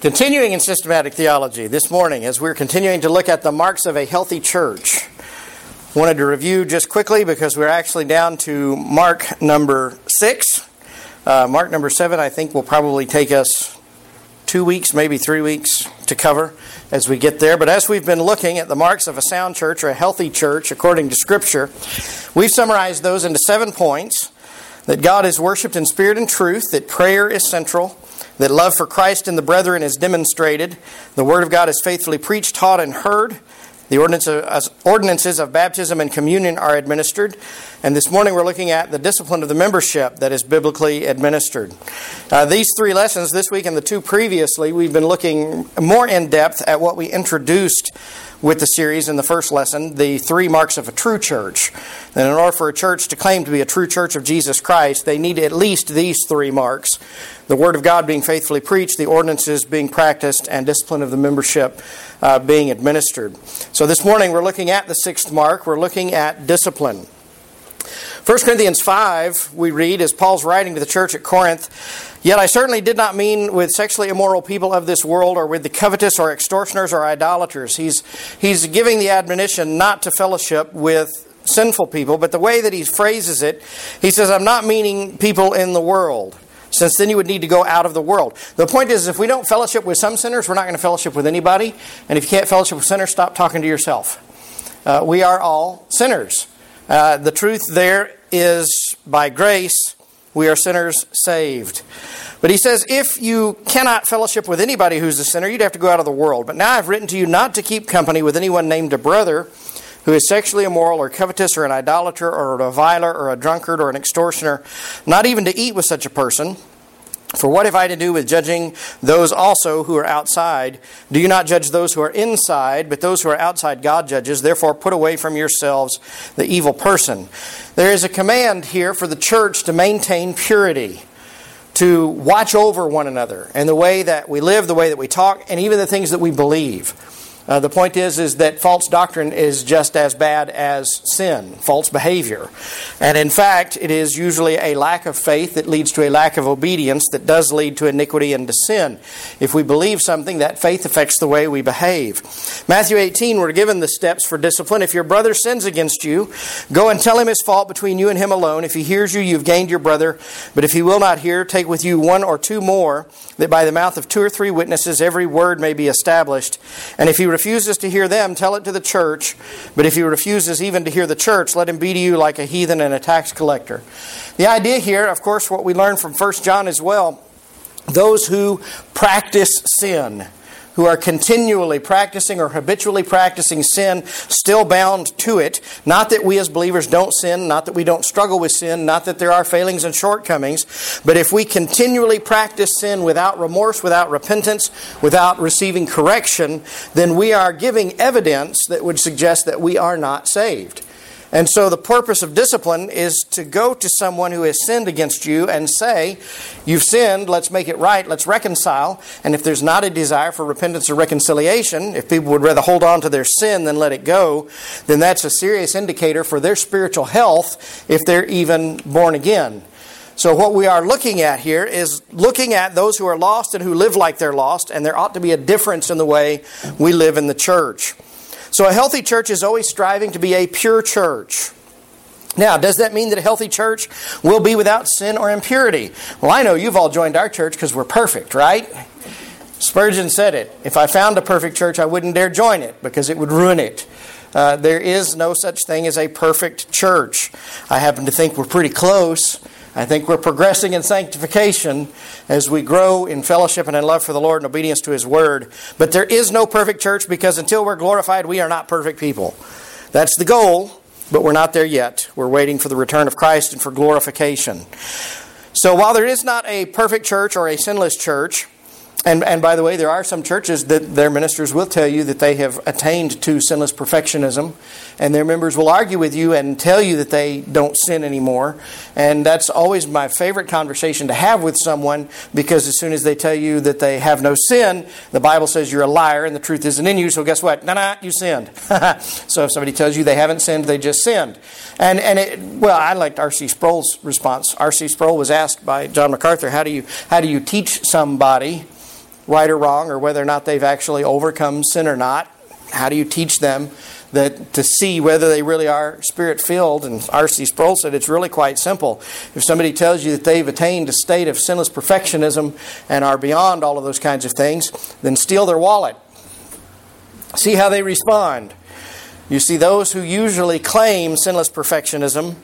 Continuing in systematic theology this morning, as we're continuing to look at the marks of a healthy church, wanted to review just quickly because we're actually down to mark number 6. Mark number 7, I think, will probably take us 2 weeks, maybe 3 weeks to cover as we get there. But as we've been looking at the marks of a sound church or a healthy church according to Scripture, we've summarized those into 7 points: that God is worshipped in spirit and truth, that prayer is central, that love for Christ and the brethren is demonstrated, the Word of God is faithfully preached, taught, and heard, the ordinances of baptism and communion are administered, and this morning we're looking at the discipline of the membership that is biblically administered. These 3 lessons this week and the 2 previously, we've been looking more in depth at what we introduced with the series in the first lesson, the 3 marks of a true church. And in order for a church to claim to be a true church of Jesus Christ, they need at least these 3 marks: the Word of God being faithfully preached, the ordinances being practiced, and discipline of the membership being administered. So this morning we're looking at the 6th mark. We're looking at discipline. 1 Corinthians 5, we read, as Paul's writing to the church at Corinth, "Yet I certainly did not mean with sexually immoral people of this world, or with the covetous, or extortioners, or idolaters." He's giving the admonition not to fellowship with sinful people, but the way that he phrases it, he says, "I'm not meaning people in the world, since then you would need to go out of the world." The point is, if we don't fellowship with some sinners, we're not going to fellowship with anybody. And if you can't fellowship with sinners, stop talking to yourself. We are all sinners. The truth there is, by grace, we are sinners saved. But he says, if you cannot fellowship with anybody who's a sinner, you'd have to go out of the world. "But now I've written to you not to keep company with anyone named a brother who is sexually immoral, or covetous, or an idolater, or a reviler, or a drunkard, or an extortioner, not even to eat with such a person. For what have I to do with judging those also who are outside? Do you not judge those who are inside, but those who are outside God judges? Therefore put away from yourselves the evil person." There is a command here for the church to maintain purity, to watch over one another, and the way that we live, the way that we talk, and even the things that we believe. The point is that false doctrine is just as bad as sin, false behavior. And in fact, it is usually a lack of faith that leads to a lack of obedience that does lead to iniquity and to sin. If we believe something, that faith affects the way we behave. Matthew 18, we're given the steps for discipline. "If your brother sins against you, go and tell him his fault between you and him alone. If he hears you, you've gained your brother. But if he will not hear, take with you 1 or 2 more, that by the mouth of 2 or 3 witnesses every word may be established. And if he refuses to hear them, tell it to the church. But if he refuses even to hear the church, let him be to you like a heathen and a tax collector." The idea here, of course, what we learn from 1 John as well, those who practice sin, who are continually practicing or habitually practicing sin, still bound to it. Not that we as believers don't sin, not that we don't struggle with sin, not that there are failings and shortcomings, but if we continually practice sin without remorse, without repentance, without receiving correction, then we are giving evidence that would suggest that we are not saved. And so the purpose of discipline is to go to someone who has sinned against you and say, "You've sinned, let's make it right, let's reconcile." And if there's not a desire for repentance or reconciliation, if people would rather hold on to their sin than let it go, then that's a serious indicator for their spiritual health if they're even born again. So what we are looking at here is looking at those who are lost and who live like they're lost, and there ought to be a difference in the way we live in the church. So a healthy church is always striving to be a pure church. Now, does that mean that a healthy church will be without sin or impurity? Well, I know you've all joined our church because we're perfect, right? Spurgeon said it. "If I found a perfect church, I wouldn't dare join it because it would ruin it." There is no such thing as a perfect church. I happen to think we're pretty close. I think we're progressing in sanctification as we grow in fellowship and in love for the Lord and obedience to His Word. But there is no perfect church because until we're glorified, we are not perfect people. That's the goal, but we're not there yet. We're waiting for the return of Christ and for glorification. So while there is not a perfect church or a sinless church, and by the way, there are some churches that their ministers will tell you that they have attained to sinless perfectionism, and their members will argue with you and tell you that they don't sin anymore. And that's always my favorite conversation to have with someone, because as soon as they tell you that they have no sin, the Bible says you're a liar and the truth isn't in you, so guess what? Nah, you sinned. So if somebody tells you they haven't sinned, they just sinned. Well, I liked R.C. Sproul's response. R.C. Sproul was asked by John MacArthur, how do you teach somebody right or wrong, or whether or not they've actually overcome sin or not. How do you teach them that to see whether they really are Spirit-filled? And R.C. Sproul said it's really quite simple. If somebody tells you that they've attained a state of sinless perfectionism and are beyond all of those kinds of things, then steal their wallet. See how they respond. You see, those who usually claim sinless perfectionism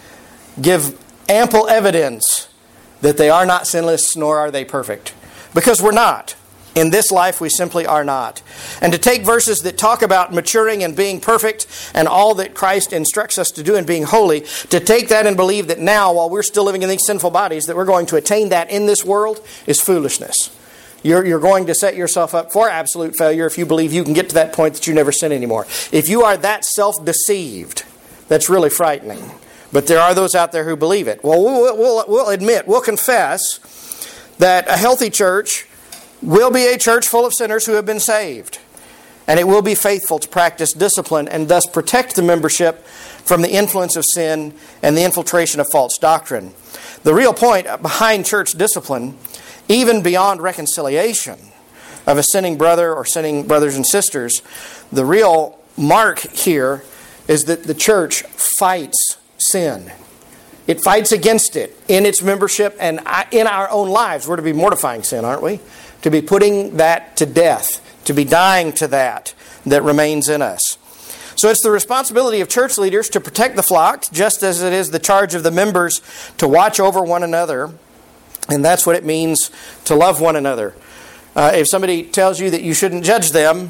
give ample evidence that they are not sinless, nor are they perfect. Because we're not. In this life, we simply are not. And to take verses that talk about maturing and being perfect and all that Christ instructs us to do in being holy, to take that and believe that now, while we're still living in these sinful bodies, that we're going to attain that in this world is foolishness. You're going to set yourself up for absolute failure if you believe you can get to that point that you never sin anymore. If you are that self-deceived, that's really frightening. But there are those out there who believe it. Well, we'll admit, we'll confess that a healthy church will be a church full of sinners who have been saved. And it will be faithful to practice discipline and thus protect the membership from the influence of sin and the infiltration of false doctrine. The real point behind church discipline, even beyond reconciliation of a sinning brother or sinning brothers and sisters, the real mark here is that the church fights sin. It fights against it in its membership and in our own lives. We're to be mortifying sin, aren't we? To be putting that to death, to be dying to that remains in us. So it's the responsibility of church leaders to protect the flock, just as it is the charge of the members to watch over one another. And that's what it means to love one another. If somebody tells you that you shouldn't judge them,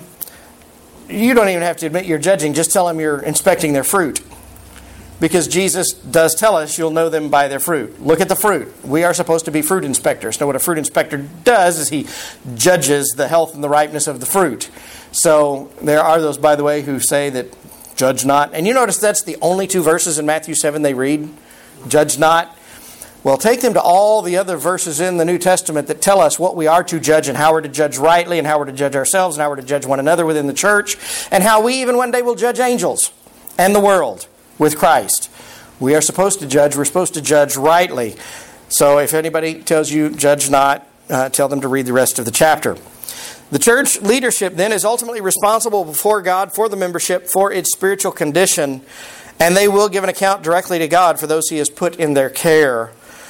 you don't even have to admit you're judging. Just tell them you're inspecting their fruit. Because Jesus does tell us you'll know them by their fruit. Look at the fruit. We are supposed to be fruit inspectors. Now what a fruit inspector does is he judges the health and the ripeness of the fruit. So there are those, by the way, who say that judge not. And you notice that's the only two verses in Matthew 7 they read. Judge not. Well, take them to all the other verses in the New Testament that tell us what we are to judge and how we're to judge rightly and how we're to judge ourselves and how we're to judge one another within the church and how we even one day will judge angels and the world with Christ. We are supposed to judge. We're supposed to judge rightly. So if anybody tells you judge not, tell them to read the rest of the chapter. The church leadership then is ultimately responsible before God for the membership, for its spiritual condition, and they will give an account directly to God for those He has put in their care.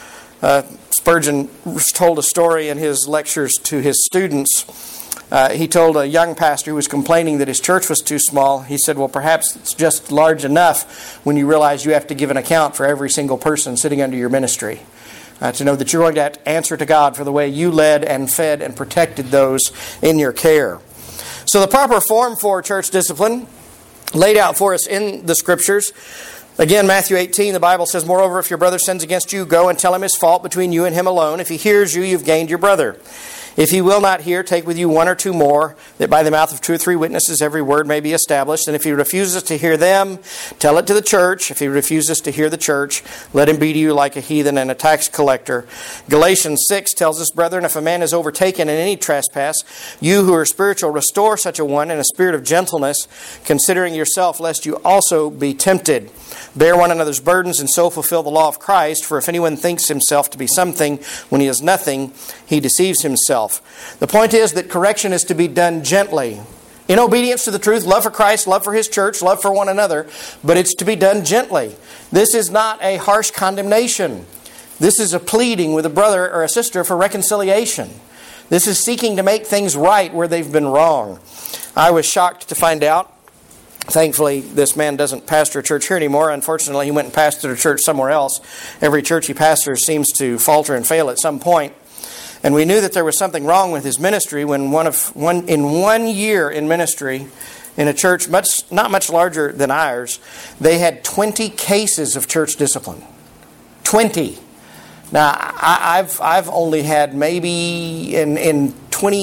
Spurgeon told a story in his lectures to his students. He told a young pastor who was complaining that his church was too small. He said, well, perhaps it's just large enough when you realize you have to give an account for every single person sitting under your ministry. To know that you're going to have to answer to God for the way you led and fed and protected those in your care. So the proper form for church discipline laid out for us in the Scriptures. Again, Matthew 18, the Bible says, moreover, if your brother sins against you, go and tell him his fault between you and him alone. If he hears you, you've gained your brother. If he will not hear, take with you one or two more, that by the mouth of 2 or 3 witnesses every word may be established. And if he refuses to hear them, tell it to the church. If he refuses to hear the church, let him be to you like a heathen and a tax collector. Galatians 6 tells us, brethren, if a man is overtaken in any trespass, you who are spiritual, restore such a one in a spirit of gentleness, considering yourself, lest you also be tempted. Bear one another's burdens, and so fulfill the law of Christ. For if anyone thinks himself to be something when he is nothing, he deceives himself. The point is that correction is to be done gently. In obedience to the truth, love for Christ, love for His church, love for one another, but it's to be done gently. This is not a harsh condemnation. This is a pleading with a brother or a sister for reconciliation. This is seeking to make things right where they've been wrong. I was shocked to find out, thankfully, this man doesn't pastor a church here anymore. Unfortunately, he went and pastored a church somewhere else. Every church he pastors seems to falter and fail at some point. And we knew that there was something wrong with his ministry when in 1 year in ministry, in a church not much larger than ours, they had 20 cases of church discipline. 20. Now, I've only had maybe in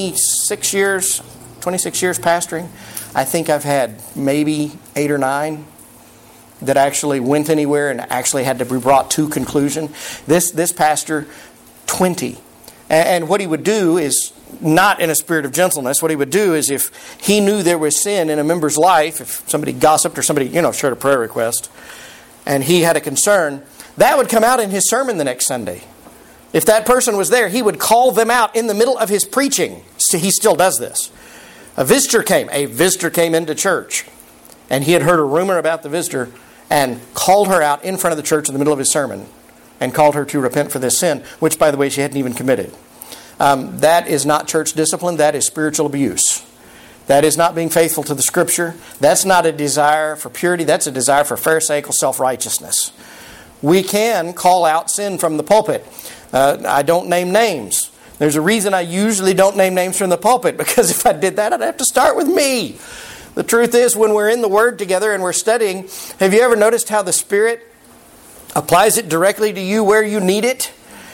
26 years pastoring, I think I've had maybe 8 or 9 that actually went anywhere and actually had to be brought to conclusion. This pastor, 20. And what he would do is, not in a spirit of gentleness, what he would do is if he knew there was sin in a member's life, if somebody gossiped or somebody, shared a prayer request, and he had a concern, that would come out in his sermon the next Sunday. If that person was there, he would call them out in the middle of his preaching. he still does this. A visitor came into church, and he had heard a rumor about the visitor and called her out in front of the church in the middle of his sermon and called her to repent for this sin, which, by the way, she hadn't even committed. That is not church discipline. That is spiritual abuse. That is not being faithful to the Scripture. That's not a desire for purity. That's a desire for pharisaical self-righteousness. We can call out sin from the pulpit. I don't name names. There's a reason I usually don't name names from the pulpit, because if I did that, I'd have to start with me. The truth is, when we're in the Word together and we're studying, have you ever noticed how the Spirit applies it directly to you where you need it?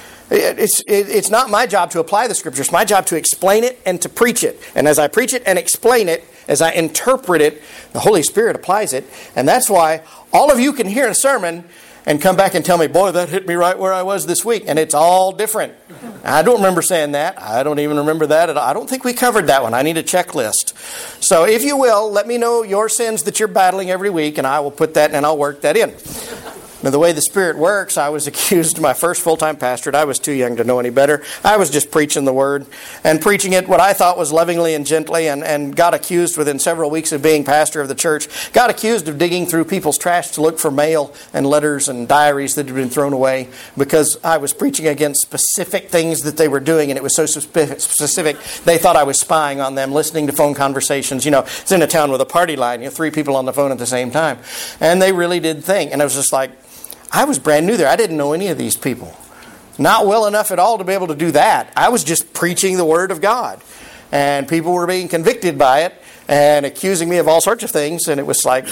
It's not my job to apply the Scripture. It's my job to explain it and to preach it. And as I preach it and explain it, as I interpret it, the Holy Spirit applies it. And that's why all of you can hear a sermon and come back and tell me, boy, that hit me right where I was this week. And it's all different. I don't remember saying that. I don't even remember that at all. I don't think we covered that one. I need a checklist. So if you will, let me know your sins that you're battling every week, and I will put that and I'll work that in. Now, the way the Spirit works, I was accused my first full-time pastorate. I was too young to know any better. I was just preaching the Word and preaching it what I thought was lovingly and gently, and got accused within several weeks of being pastor of the church. Got accused of digging through people's trash to look for mail and letters and diaries that had been thrown away because I was preaching against specific things that they were doing, and it was so specific they thought I was spying on them, listening to phone conversations. You know, it's in a town with a party line. You have 3 people on the phone at the same time. And they really did think. And I was just like, I was brand new there. I didn't know any of these people. Not well enough at all to be able to do that. I was just preaching the Word of God. And people were being convicted by it and accusing me of all sorts of things. And it was like,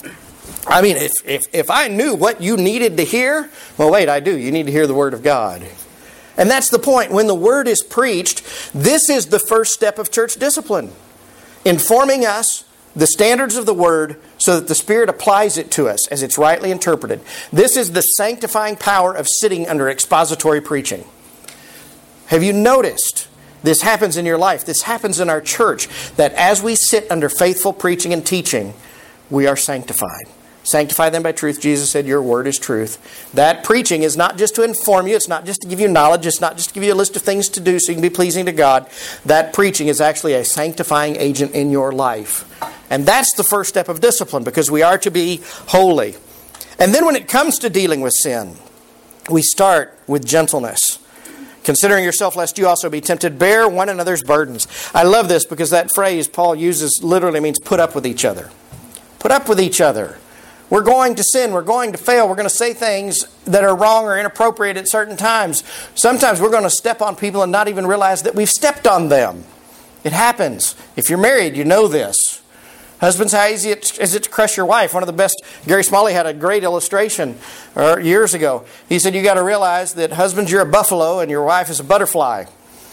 I mean, if I knew what you needed to hear, well, wait, I do. You need to hear the Word of God. And that's the point. When the Word is preached, this is the first step of church discipline. Informing us the standards of the Word so that the Spirit applies it to us as it's rightly interpreted. This is the sanctifying power of sitting under expository preaching. Have you noticed this happens in your life? This happens in our church, that as we sit under faithful preaching and teaching, we are sanctified. Sanctify them by truth. Jesus said, your word is truth. That preaching is not just to inform you. It's not just to give you knowledge. It's not just to give you a list of things to do so you can be pleasing to God. That preaching is actually a sanctifying agent in your life. And that's the first step of discipline, because we are to be holy. And then when it comes to dealing with sin, we start with gentleness. Considering yourself lest you also be tempted, bear one another's burdens. I love this because that phrase Paul uses literally means put up with each other. Put up with each other. We're going to sin. We're going to fail. We're going to say things that are wrong or inappropriate at certain times. Sometimes we're going to step on people and not even realize that we've stepped on them. It happens. If you're married, you know this. Husbands, how easy is it to crush your wife? One of the best, Gary Smalley had a great illustration years ago. He said, you got to realize that husbands, you're a buffalo and your wife is a butterfly.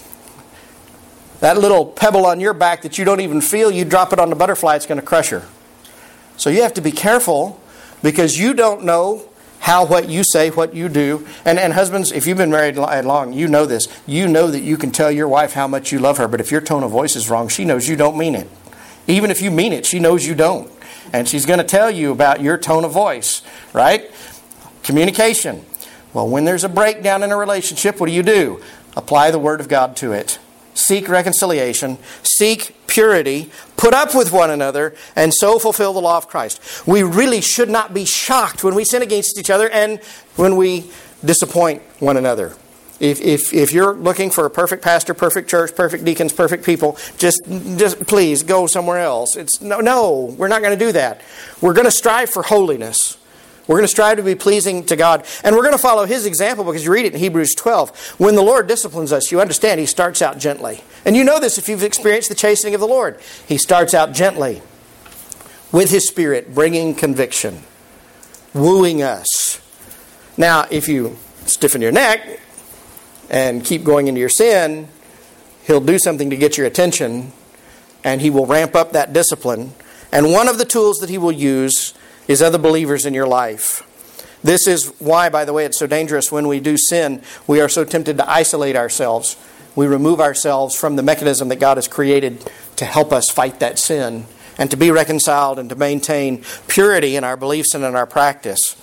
That little pebble on your back that you don't even feel, you drop it on the butterfly, it's going to crush her. So you have to be careful, because you don't know how what you say, what you do. And husbands, if you've been married long, you know this. You know that you can tell your wife how much you love her, but if your tone of voice is wrong, she knows you don't mean it. Even if you mean it, she knows you don't. And she's going to tell you about your tone of voice, right? Communication. Well, when there's a breakdown in a relationship, what do? Apply the Word of God to it. Seek reconciliation, seek purity, put up with one another, and so fulfill the law of Christ. We really should not be shocked when we sin against each other and when we disappoint one another. If you're looking for a perfect pastor, perfect church, perfect deacons, perfect people, just please go somewhere else. No, we're not going to do that. We're going to strive for holiness. We're going to strive to be pleasing to God. And we're going to follow His example, because you read it in Hebrews 12. When the Lord disciplines us, you understand He starts out gently. And you know this if you've experienced the chastening of the Lord. He starts out gently with His Spirit, bringing conviction, wooing us. Now, if you stiffen your neck and keep going into your sin, He'll do something to get your attention, and He will ramp up that discipline. And one of the tools that He will use is other believers in your life. This is why, by the way, it's so dangerous when we do sin. We are so tempted to isolate ourselves. We remove ourselves from the mechanism that God has created to help us fight that sin and to be reconciled and to maintain purity in our beliefs and in our practice.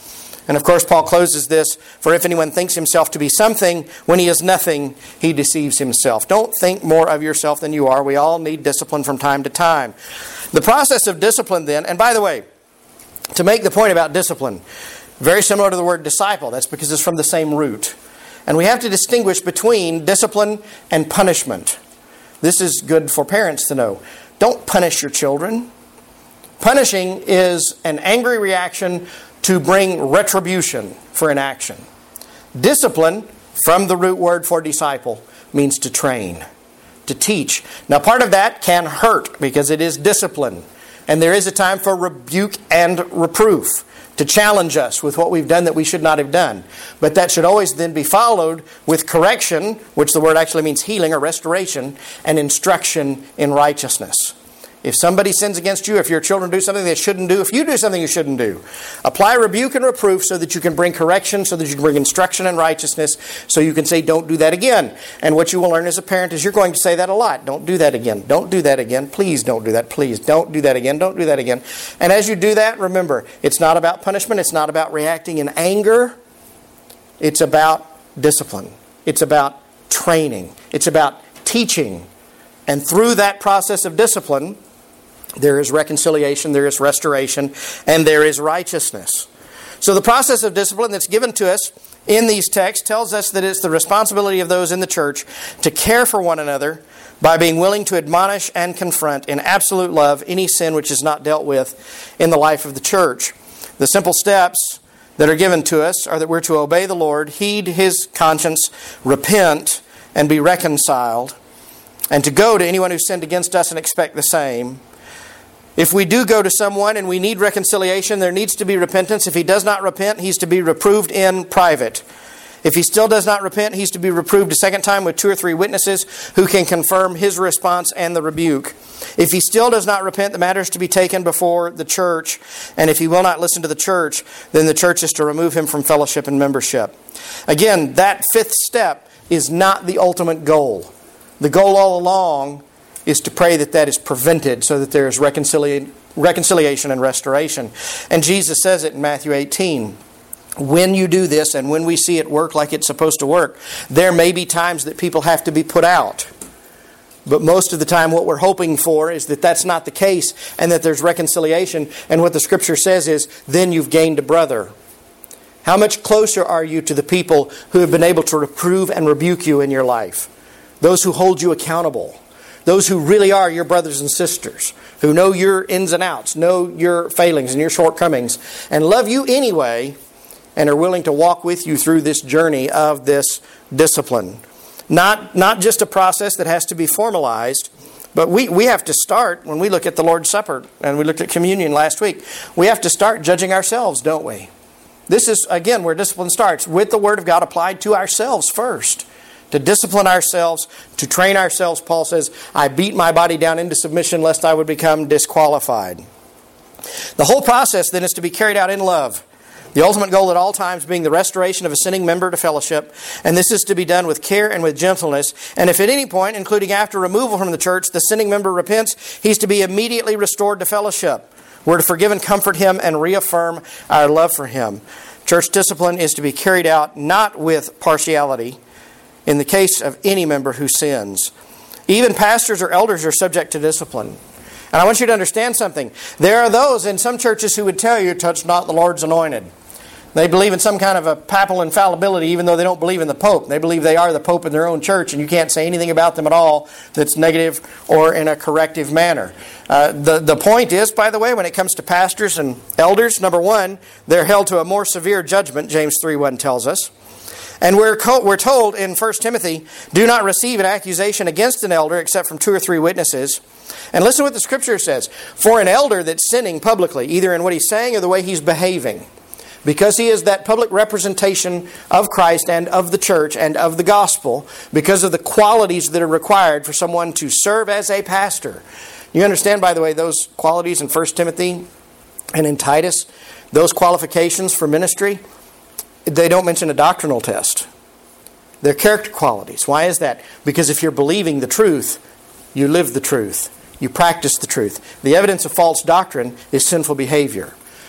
And of course, Paul closes this, for if anyone thinks himself to be something when he is nothing, he deceives himself. Don't think more of yourself than you are. We all need discipline from time to time. The process of discipline then, and by the way, to make the point about discipline, very similar to the word disciple. That's because it's from the same root. And we have to distinguish between discipline and punishment. This is good for parents to know. Don't punish your children. Punishing is an angry reaction to bring retribution for an action. Discipline, from the root word for disciple, means to train, to teach. Now, part of that can hurt because it is discipline. And there is a time for rebuke and reproof, to challenge us with what we've done that we should not have done. But that should always then be followed with correction, which the word actually means healing or restoration, and instruction in righteousness. If somebody sins against you, if your children do something they shouldn't do, if you do something you shouldn't do, apply rebuke and reproof so that you can bring correction, so that you can bring instruction and righteousness, so you can say, don't do that again. And what you will learn as a parent is you're going to say that a lot. Don't do that again. Don't do that again. Please don't do that. Please don't do that again. Don't do that again. And as you do that, remember, it's not about punishment. It's not about reacting in anger. It's about discipline. It's about training. It's about teaching. And through that process of discipline, there is reconciliation, there is restoration, and there is righteousness. So the process of discipline that's given to us in these texts tells us that it's the responsibility of those in the church to care for one another by being willing to admonish and confront in absolute love any sin which is not dealt with in the life of the church. The simple steps that are given to us are that we're to obey the Lord, heed His conscience, repent, and be reconciled, and to go to anyone who sinned against us and expect the same. If we do go to someone and we need reconciliation, there needs to be repentance. If he does not repent, he's to be reproved in private. If he still does not repent, he's to be reproved a second time with 2 or 3 witnesses who can confirm his response and the rebuke. If he still does not repent, the matter is to be taken before the church. And if he will not listen to the church, then the church is to remove him from fellowship and membership. Again, that 5th step is not the ultimate goal. The goal all along is to pray that that is prevented so that there is reconciliation and restoration. And Jesus says it in Matthew 18. When you do this and when we see it work like it's supposed to work, there may be times that people have to be put out. But most of the time what we're hoping for is that that's not the case and that there's reconciliation. And what the Scripture says is, then you've gained a brother. How much closer are you to the people who have been able to reprove and rebuke you in your life? Those who hold you accountable. Those who really are your brothers and sisters, who know your ins and outs, know your failings and your shortcomings, and love you anyway, and are willing to walk with you through this journey of this discipline. Not just a process that has to be formalized, but we have to start, when we look at the Lord's Supper, and we looked at communion last week, we have to start judging ourselves, don't we? This is, again, where discipline starts, with the Word of God applied to ourselves first. To discipline ourselves, to train ourselves. Paul says, I beat my body down into submission lest I would become disqualified. The whole process then is to be carried out in love. The ultimate goal at all times being the restoration of a sinning member to fellowship. And this is to be done with care and with gentleness. And if at any point, including after removal from the church, the sinning member repents, he's to be immediately restored to fellowship. We're to forgive and comfort him and reaffirm our love for him. Church discipline is to be carried out not with partiality, in the case of any member who sins. Even pastors or elders are subject to discipline. And I want you to understand something. There are those in some churches who would tell you, touch not the Lord's anointed. They believe in some kind of a papal infallibility, even though they don't believe in the Pope. They believe they are the Pope in their own church, and you can't say anything about them at all that's negative or in a corrective manner. The point is, by the way, when it comes to pastors and elders, number one, they're held to a more severe judgment, James 3:1 tells us. And we're told in 1 Timothy, do not receive an accusation against an elder except from 2 or 3 witnesses. And listen to what the Scripture says. For an elder that's sinning publicly, either in what he's saying or the way he's behaving, because he is that public representation of Christ and of the church and of the gospel, because of the qualities that are required for someone to serve as a pastor. You understand, by the way, those qualities in 1 Timothy and in Titus, those qualifications for ministry, they don't mention a doctrinal test. They're character qualities. Why is that? Because if you're believing the truth, you live the truth. You practice the truth. The evidence of false doctrine is sinful behavior.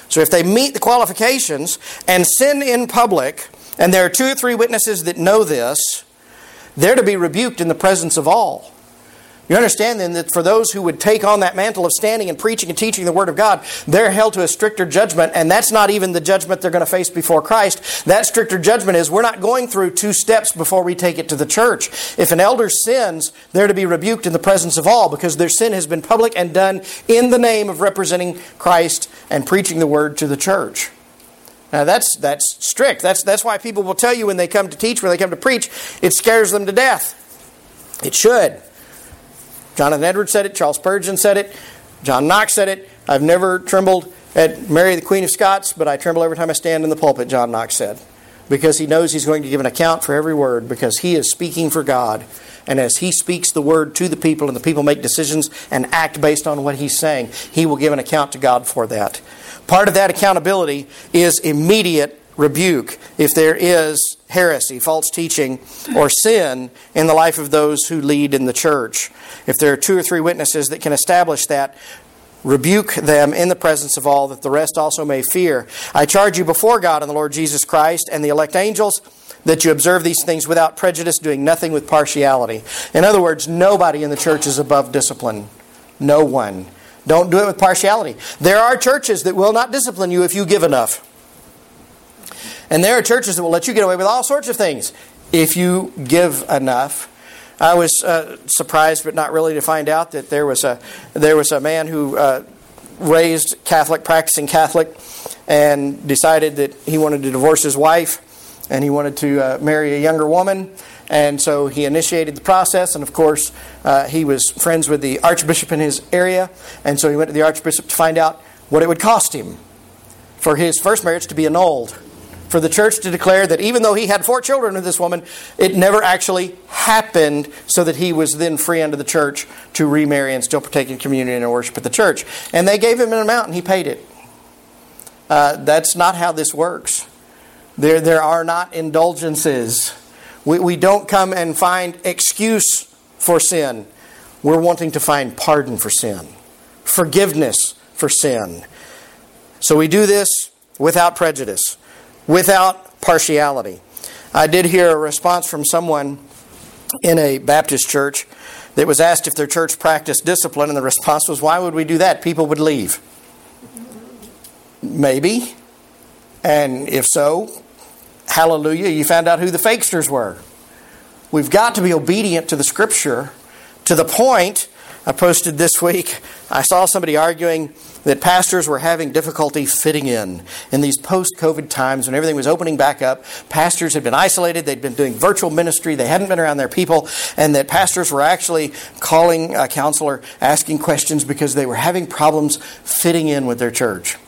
So if they meet the qualifications and sin in public, and there are 2 or 3 witnesses that know this, they're to be rebuked in the presence of all. You understand then that for those who would take on that mantle of standing and preaching and teaching the Word of God, they're held to a stricter judgment, and that's not even the judgment they're going to face before Christ. That stricter judgment is we're not going through 2 steps before we take it to the church. If an elder sins, they're to be rebuked in the presence of all because their sin has been public and done in the name of representing Christ and preaching the Word to the church. Now that's strict. That's why people will tell you when they come to teach, when they come to preach, it scares them to death. It should. Jonathan Edwards said it, Charles Spurgeon said it, John Knox said it. I've never trembled at Mary the Queen of Scots, but I tremble every time I stand in the pulpit, John Knox said. Because he knows he's going to give an account for every word, because he is speaking for God. And as he speaks the word to the people and the people make decisions and act based on what he's saying, he will give an account to God for that. Part of that accountability is immediate rebuke if there is heresy, false teaching, or sin in the life of those who lead in the church. If there are 2 or 3 witnesses that can establish that, rebuke them in the presence of all, that the rest also may fear. I charge you before God and the Lord Jesus Christ and the elect angels that you observe these things without prejudice, doing nothing with partiality. In other words, nobody in the church is above discipline. No one. Don't do it with partiality. There are churches that will not discipline you if you give enough. And there are churches that will let you get away with all sorts of things if you give enough. I was surprised, but not really, to find out that there was a man who raised Catholic, practicing Catholic, and decided that he wanted to divorce his wife, and he wanted to marry a younger woman. And so he initiated the process, and of course he was friends with the archbishop in his area, and so he went to the archbishop to find out what it would cost him for his first marriage to be annulled. For the church to declare that even though he had 4 children with this woman, it never actually happened, so that he was then free unto the church to remarry and still partake in communion and worship at the church. And they gave him an amount and he paid it. That's not how this works. There are not indulgences. We don't come and find excuse for sin. We're wanting to find pardon for sin, forgiveness for sin. So we do this without prejudice, without partiality. I did hear a response from someone in a Baptist church that was asked if their church practiced discipline, and the response was, why would we do that? People would leave. Maybe. And if so, hallelujah, you found out who the fakesters were. We've got to be obedient to the Scripture to the point, I posted this week, I saw somebody arguing that pastors were having difficulty fitting in these post-COVID times when everything was opening back up. Pastors had been isolated. They'd been doing virtual ministry. They hadn't been around their people. And that pastors were actually calling a counselor, asking questions because they were having problems fitting in with their church.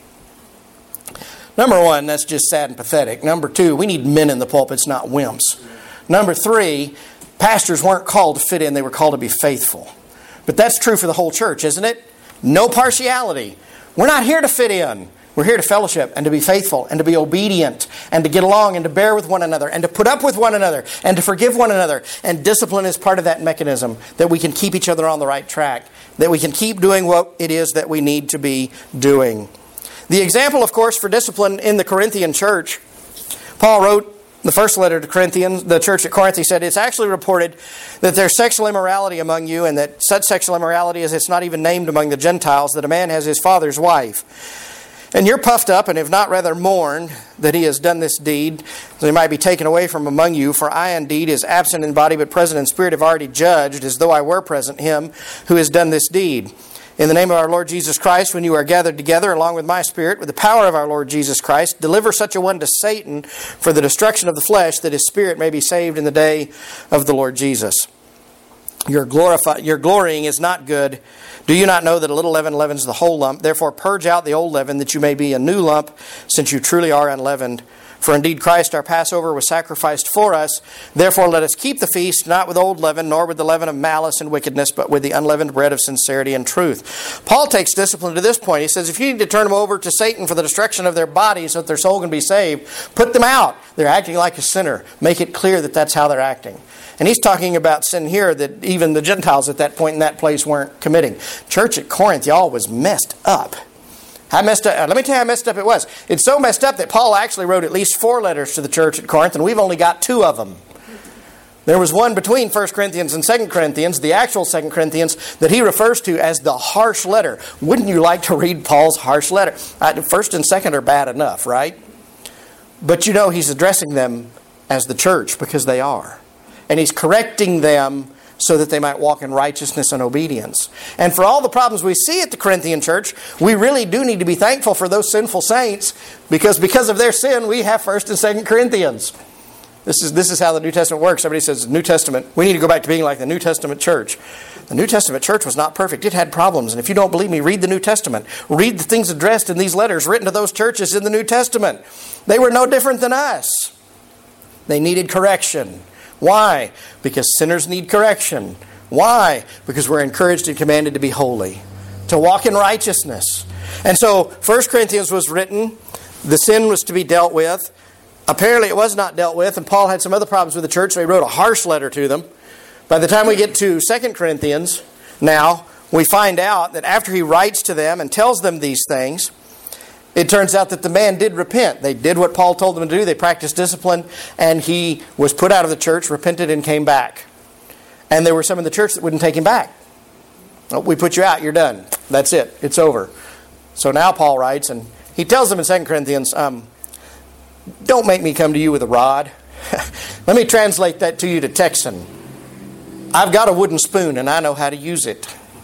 Number 1, that's just sad and pathetic. Number 2, we need men in the pulpits, not wimps. Number 3, pastors weren't called to fit in. They were called to be faithful. But that's true for the whole church, isn't it? No partiality. We're not here to fit in. We're here to fellowship and to be faithful and to be obedient and to get along and to bear with one another and to put up with one another and to forgive one another. And discipline is part of that mechanism, that we can keep each other on the right track, that we can keep doing what it is that we need to be doing. The example, of course, for discipline in the Corinthian church, Paul wrote the first letter to Corinthians, the church at Corinth, he said, it's actually reported that there's sexual immorality among you, and that such sexual immorality as it's not even named among the Gentiles, that a man has his father's wife. And you're puffed up and have not rather mourned that he has done this deed, that he might be taken away from among you. For I indeed is absent in body, but present in spirit, have already judged, as though I were present, him who has done this deed. In the name of our Lord Jesus Christ, when you are gathered together along with my spirit, with the power of our Lord Jesus Christ, deliver such a one to Satan for the destruction of the flesh, that his spirit may be saved in the day of the Lord Jesus. Your glorying is not good. Do you not know that a little leaven leavens the whole lump? Therefore purge out the old leaven, that you may be a new lump, since you truly are unleavened. For indeed Christ our Passover was sacrificed for us. Therefore let us keep the feast, not with old leaven, nor with the leaven of malice and wickedness, but with the unleavened bread of sincerity and truth. Paul takes discipline to this point. He says, if you need to turn them over to Satan for the destruction of their body so that their soul can be saved, put them out. They're acting like a sinner. Make it clear that that's how they're acting. And he's talking about sin here that even the Gentiles at that point in that place weren't committing. Church at Corinth, y'all, was messed up. How messed up? Let me tell you how messed up it was. It's so messed up that Paul actually wrote at least 4 letters to the church at Corinth, and we've only got 2 of them. There was one between 1 Corinthians and 2 Corinthians, the actual 2 Corinthians, that he refers to as the harsh letter. Wouldn't you like to read Paul's harsh letter? 1st and 2nd are bad enough, right? But you know he's addressing them as the church because they are. And he's correcting them so that they might walk in righteousness and obedience. And for all the problems we see at the Corinthian church, we really do need to be thankful for those sinful saints because of their sin, we have 1st and 2 Corinthians. This is how the New Testament works. Somebody says, New Testament, we need to go back to being like the New Testament church. The New Testament church was not perfect. It had problems. And if you don't believe me, read the New Testament. Read the things addressed in these letters written to those churches in the New Testament. They were no different than us. They needed correction. Why? Because sinners need correction. Why? Because we're encouraged and commanded to be holy, to walk in righteousness. And so 1 Corinthians was written. The sin was to be dealt with. Apparently it was not dealt with, and Paul had some other problems with the church, so he wrote a harsh letter to them. By the time we get to 2 Corinthians, now, we find out that after he writes to them and tells them these things, it turns out that the man did repent. They did what Paul told them to do. They practiced discipline, and he was put out of the church, repented, and came back. And there were some in the church that wouldn't take him back. Oh, we put you out, you're done. That's it. It's over. So now Paul writes, and he tells them in 2 Corinthians, don't make me come to you with a rod. Let me translate that to you to Texan. I've got a wooden spoon, and I know how to use it.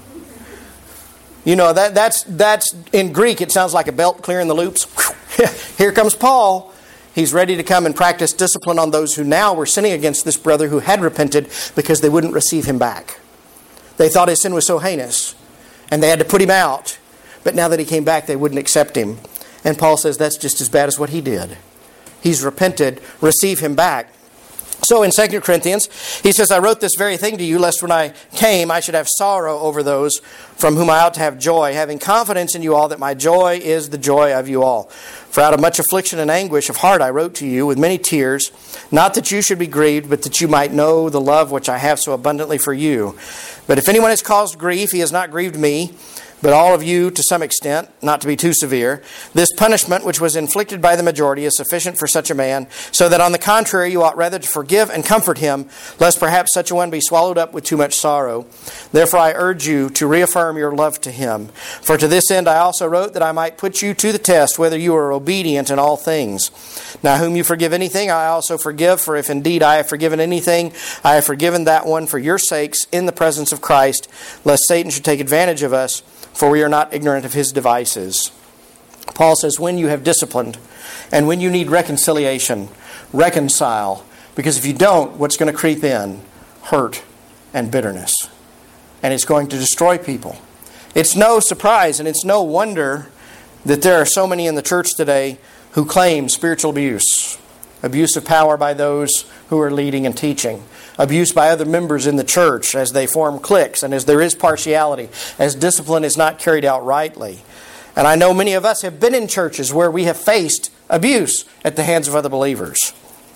You know, that's in Greek, it sounds like a belt clearing the loops. Here comes Paul. He's ready to come and practice discipline on those who now were sinning against this brother who had repented because they wouldn't receive him back. They thought his sin was so heinous, and they had to put him out. But now that he came back, they wouldn't accept him. And Paul says that's just as bad as what he did. He's repented, receive him back. So in 2 Corinthians, he says, I wrote this very thing to you, lest when I came I should have sorrow over those from whom I ought to have joy, having confidence in you all that my joy is the joy of you all. For out of much affliction and anguish of heart I wrote to you with many tears, not that you should be grieved, but that you might know the love which I have so abundantly for you. But if anyone has caused grief, he has not grieved me, but all of you to some extent, not to be too severe. This punishment which was inflicted by the majority is sufficient for such a man, so that on the contrary you ought rather to forgive and comfort him, lest perhaps such a one be swallowed up with too much sorrow. Therefore I urge you to reaffirm your love to him. For to this end I also wrote that I might put you to the test, whether you are obedient in all things. Now whom you forgive anything, I also forgive, for if indeed I have forgiven anything, I have forgiven that one for your sakes in the presence of Christ, lest Satan should take advantage of us, for we are not ignorant of his devices. Paul says, when you have disciplined and when you need reconciliation, reconcile. Because if you don't, what's going to creep in? Hurt and bitterness. And it's going to destroy people. It's no surprise and it's no wonder that there are so many in the church today who claim spiritual abuse. Abuse of power by those who are leading and teaching. Abuse by other members in the church as they form cliques and as there is partiality, as discipline is not carried out rightly. And I know many of us have been in churches where we have faced abuse at the hands of other believers.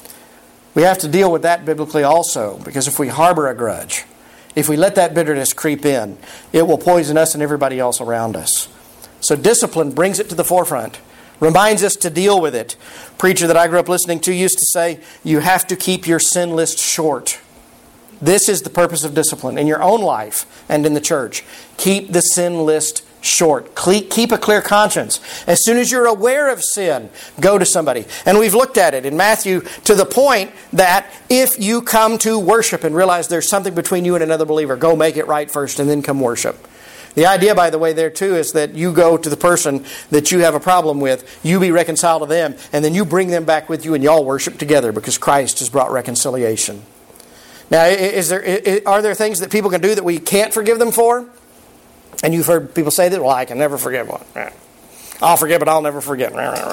We have to deal with that biblically also, because if we harbor a grudge, if we let that bitterness creep in, it will poison us and everybody else around us. So discipline brings it to the forefront. Reminds us to deal with it. A preacher that I grew up listening to used to say, you have to keep your sin list short. This is the purpose of discipline in your own life and in the church. Keep the sin list short. Keep a clear conscience. As soon as you're aware of sin, go to somebody. And we've looked at it in Matthew to the point that if you come to worship and realize there's something between you and another believer, go make it right first and then come worship. The idea, by the way, there too is that you go to the person that you have a problem with, you be reconciled to them, and then you bring them back with you and y'all worship together because Christ has brought reconciliation. Now, are there things that people can do that we can't forgive them for? And you've heard people say that, well, I can never forgive one. I'll forgive, but I'll never forget.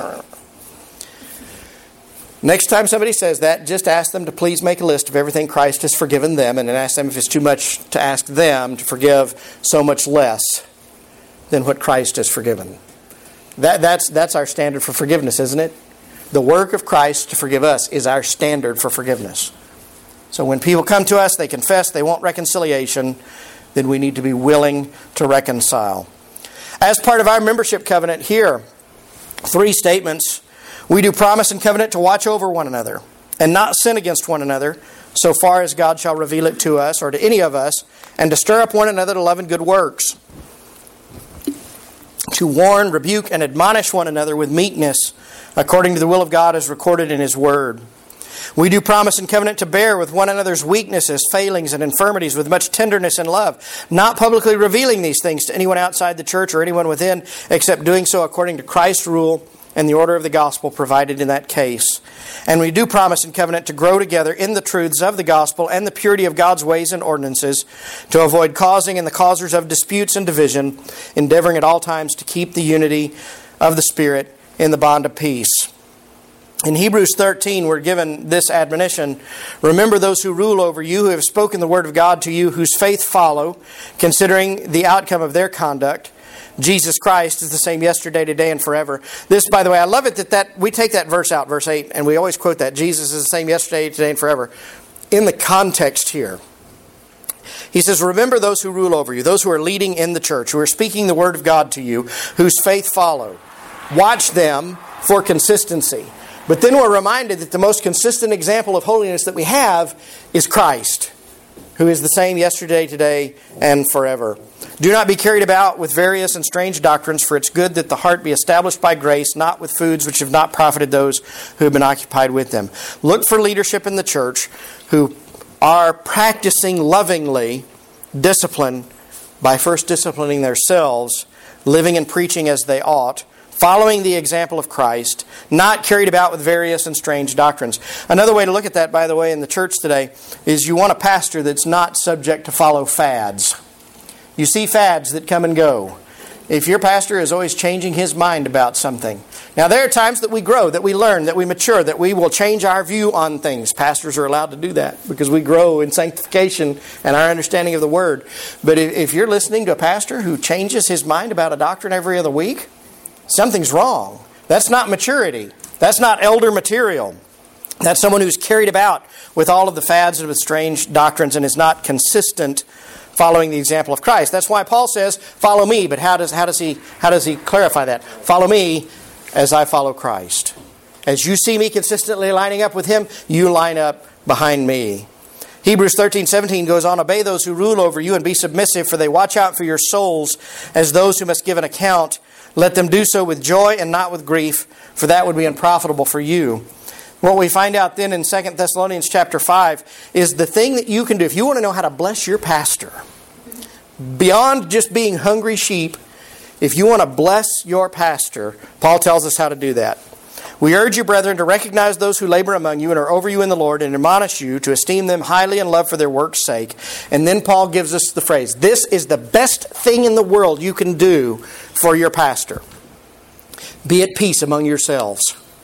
Next time somebody says that, just ask them to please make a list of everything Christ has forgiven them, and then ask them if it's too much to ask them to forgive so much less than what Christ has forgiven. That's our standard for forgiveness, isn't it? The work of Christ to forgive us is our standard for forgiveness. So when people come to us, they confess they want reconciliation, then we need to be willing to reconcile. As part of our membership covenant here, 3 statements. We do promise and covenant to watch over one another and not sin against one another, so far as God shall reveal it to us or to any of us, and to stir up one another to love and good works, to warn, rebuke, and admonish one another with meekness, according to the will of God as recorded in His Word. We do promise and covenant to bear with one another's weaknesses, failings, and infirmities with much tenderness and love, not publicly revealing these things to anyone outside the church or anyone within, except doing so according to Christ's rule and the order of the gospel provided in that case. And we do promise and covenant to grow together in the truths of the gospel and the purity of God's ways and ordinances, to avoid causing and the causers of disputes and division, endeavoring at all times to keep the unity of the Spirit in the bond of peace. In Hebrews 13, we're given this admonition: remember those who rule over you, who have spoken the word of God to you, whose faith follow, considering the outcome of their conduct. Jesus Christ is the same yesterday, today, and forever. This, by the way, I love it that we take that verse out, verse 8, and we always quote that. Jesus is the same yesterday, today, and forever. In the context here, he says, remember those who rule over you, those who are leading in the church, who are speaking the word of God to you, whose faith follow. Watch them for consistency. But then we're reminded that the most consistent example of holiness that we have is Christ, who is the same yesterday, today, and forever. Do not be carried about with various and strange doctrines, for it's good that the heart be established by grace, not with foods which have not profited those who have been occupied with them. Look for leadership in the church who are practicing lovingly discipline by first disciplining themselves, living and preaching as they ought, following the example of Christ, not carried about with various and strange doctrines. Another way to look at that, by the way, in the church today, is you want a pastor that's not subject to follow fads. You see fads that come and go. If your pastor is always changing his mind about something. Now, there are times that we grow, that we learn, that we mature, that we will change our view on things. Pastors are allowed to do that because we grow in sanctification and our understanding of the Word. But if you're listening to a pastor who changes his mind about a doctrine every other week, something's wrong. That's not maturity. That's not elder material. That's someone who's carried about with all of the fads and with strange doctrines and is not consistent following the example of Christ. That's why Paul says, follow me. But how does he clarify that? Follow me as I follow Christ. As you see me consistently lining up with Him, you line up behind me. Hebrews 13:17 goes on, obey those who rule over you and be submissive, for they watch out for your souls as those who must give an account. Let them do so with joy and not with grief, for that would be unprofitable for you. What we find out then in 2 Thessalonians chapter 5 is the thing that you can do, if you want to know how to bless your pastor, beyond just being hungry sheep, if you want to bless your pastor, Paul tells us how to do that. We urge you, brethren, to recognize those who labor among you and are over you in the Lord, and admonish you to esteem them highly in love for their work's sake. And then Paul gives us the phrase, this is the best thing in the world you can do for your pastor. Be at peace among yourselves.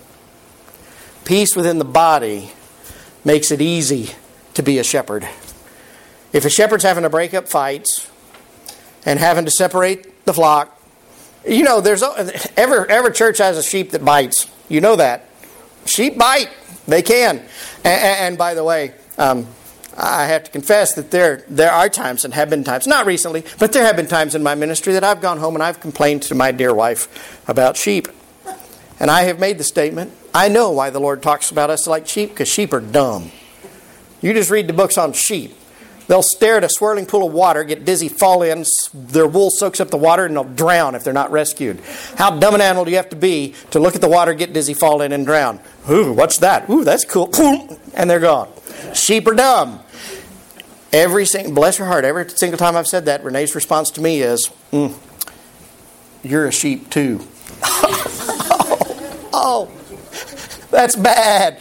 Peace within the body makes it easy to be a shepherd. If a shepherd's having to break up fights and having to separate the flock, you know, there's every church has a sheep that bites. You know that. Sheep bite. They can. And by the way, I have to confess that there are times, and have been times, not recently, but there have been times in my ministry that I've gone home and I've complained to my dear wife about sheep. And I have made the statement, I know why the Lord talks about us like sheep, because sheep are dumb. You just read the books on sheep. They'll stare at a swirling pool of water, get dizzy, fall in, their wool soaks up the water, and they'll drown if they're not rescued. How dumb an animal do you have to be to look at the water, get dizzy, fall in, and drown? Ooh, what's that? Ooh, that's cool. And they're gone. Sheep are dumb. Bless her heart, every single time I've said that, Renee's response to me is, you're a sheep too. Oh, that's bad.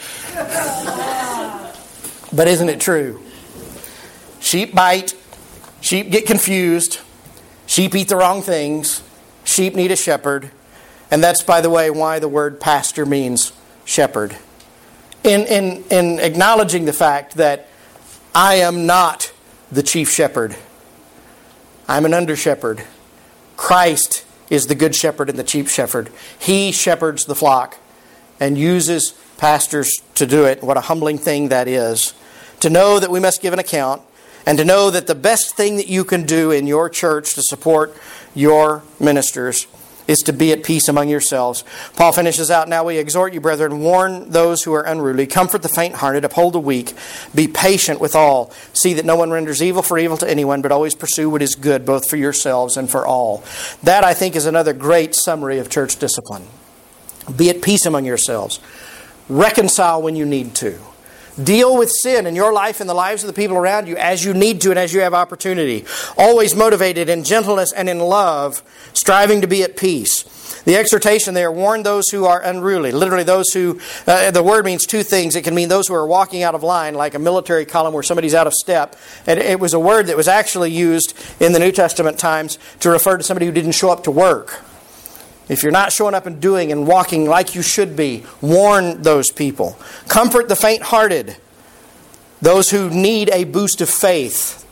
But isn't it true? Sheep bite. Sheep get confused. Sheep eat the wrong things. Sheep need a shepherd. And that's, by the way, why the word pastor means shepherd. In acknowledging the fact that I am not the chief shepherd. I'm an under shepherd. Christ is the good shepherd and the chief shepherd. He shepherds the flock and uses pastors to do it. What a humbling thing that is. To know that we must give an account, and to know that the best thing that you can do in your church to support your ministers is to be at peace among yourselves. Paul finishes out, "Now we exhort you, brethren, warn those who are unruly, comfort the faint-hearted, uphold the weak, be patient with all. See that no one renders evil for evil to anyone, but always pursue what is good, both for yourselves and for all." That, I think, is another great summary of church discipline. Be at peace among yourselves. Reconcile when you need to. Deal with sin in your life and the lives of the people around you as you need to and as you have opportunity. Always motivated in gentleness and in love, striving to be at peace. The exhortation there, warn those who are unruly. Literally those who, the word means two things. It can mean those who are walking out of line, like a military column where somebody's out of step. And it was a word that was actually used in the New Testament times to refer to somebody who didn't show up to work. If you're not showing up and doing and walking like you should be, warn those people. Comfort the faint-hearted, those who need a boost of faith.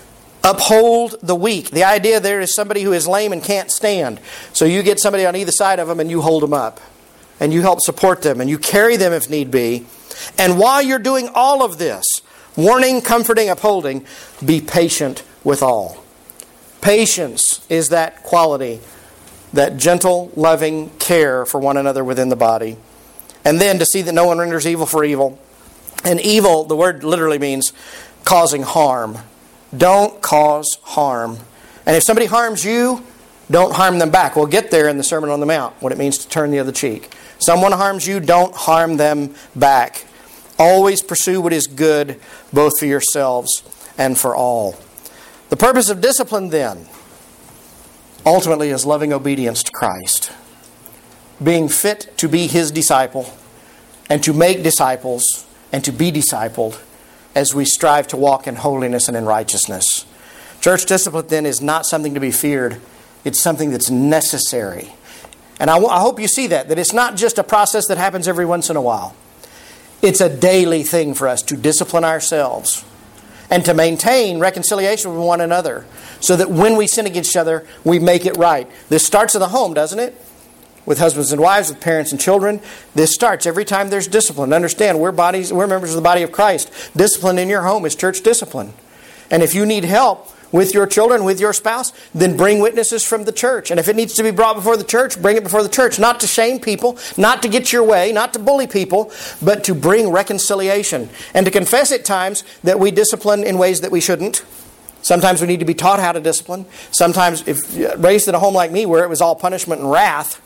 Uphold the weak. The idea there is somebody who is lame and can't stand. So you get somebody on either side of them and you hold them up. And you help support them and you carry them if need be. And while you're doing all of this, warning, comforting, upholding, be patient with all. Patience is that quality, that gentle, loving care for one another within the body. And then to see that no one renders evil for evil. And evil, the word literally means causing harm. Don't cause harm. And if somebody harms you, don't harm them back. We'll get there in the Sermon on the Mount, what it means to turn the other cheek. Someone harms you, don't harm them back. Always pursue what is good, both for yourselves and for all. The purpose of discipline then, ultimately, is loving obedience to Christ. Being fit to be His disciple and to make disciples and to be discipled as we strive to walk in holiness and in righteousness. Church discipline then is not something to be feared. It's something that's necessary. And I hope you see that it's not just a process that happens every once in a while. It's a daily thing for us to discipline ourselves and to maintain reconciliation with one another, so that when we sin against each other, we make it right. This starts in the home, doesn't it? With husbands and wives, with parents and children. This starts every time there's discipline. Understand, we're members of the body of Christ. Discipline in your home is church discipline. And if you need help with your children, with your spouse, then bring witnesses from the church. And if it needs to be brought before the church, bring it before the church. Not to shame people, not to get your way, not to bully people, but to bring reconciliation. And to confess at times that we discipline in ways that we shouldn't. Sometimes we need to be taught how to discipline. Sometimes, if raised in a home like me where it was all punishment and wrath,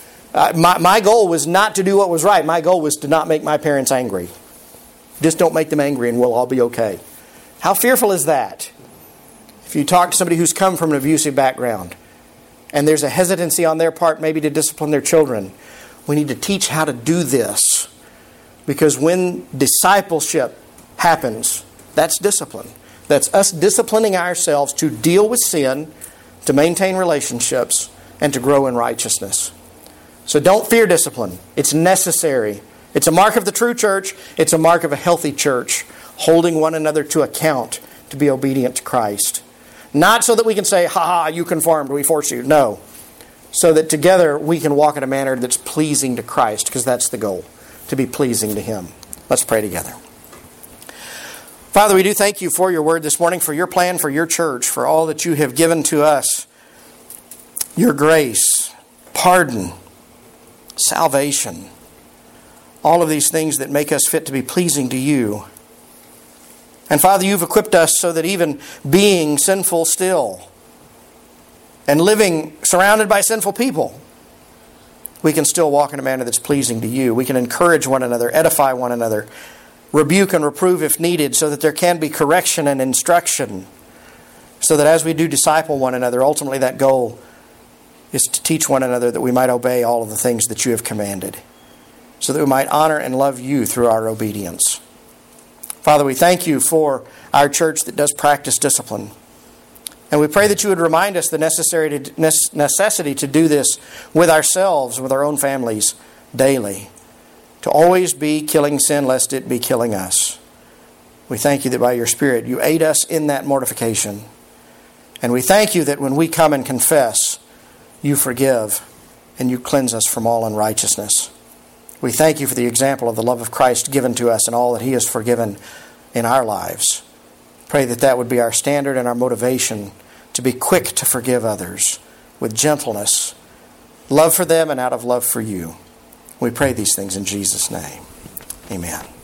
my goal was not to do what was right. My goal was to not make my parents angry. Just don't make them angry and we'll all be okay. How fearful is that? If you talk to somebody who's come from an abusive background and there's a hesitancy on their part maybe to discipline their children, we need to teach how to do this. Because when discipleship happens, that's discipline. That's us disciplining ourselves to deal with sin, to maintain relationships, and to grow in righteousness. So don't fear discipline. It's necessary. It's a mark of the true church. It's a mark of a healthy church, holding one another to account to be obedient to Christ. Not so that we can say, ha, you conformed, we force you. No. So that together we can walk in a manner that's pleasing to Christ, because that's the goal, to be pleasing to Him. Let's pray together. Father, we do thank You for Your word this morning, for Your plan, for Your church, for all that You have given to us. Your grace, pardon, salvation, all of these things that make us fit to be pleasing to You. And Father, You've equipped us so that even being sinful still and living surrounded by sinful people, we can still walk in a manner that's pleasing to You. We can encourage one another, edify one another, rebuke and reprove if needed, so that there can be correction and instruction, so that as we do disciple one another, ultimately that goal is to teach one another that we might obey all of the things that You have commanded, so that we might honor and love You through our obedience. Father, we thank You for our church that does practice discipline. And we pray that You would remind us the necessity to do this with ourselves, with our own families, daily. To always be killing sin, lest it be killing us. We thank You that by Your Spirit You aid us in that mortification. And we thank You that when we come and confess, You forgive and You cleanse us from all unrighteousness. We thank You for the example of the love of Christ given to us and all that He has forgiven in our lives. Pray that that would be our standard and our motivation to be quick to forgive others with gentleness, love for them, and out of love for you. We pray these things in Jesus' name. Amen.